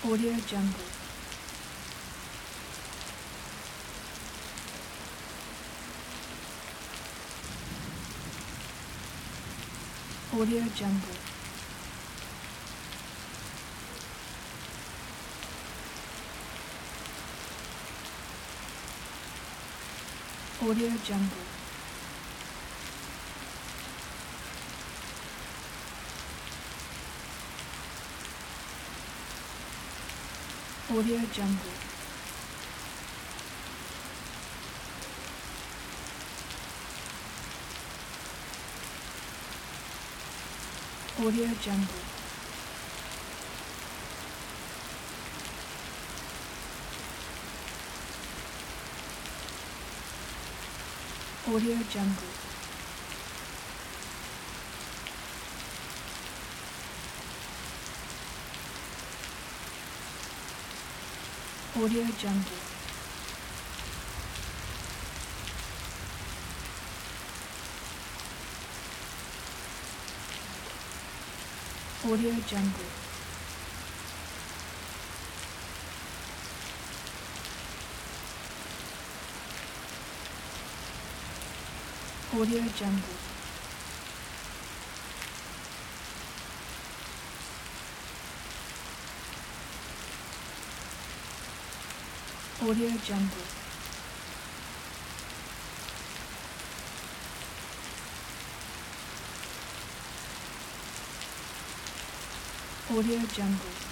Audio Jungle. Audio Jungle. Audio Jungle. Audio Jungle. Audio Jungle. Audio Jungle. Audio Jungle. Audio Jungle. Audio Jungle. Audio Jungle. Audio Jungle.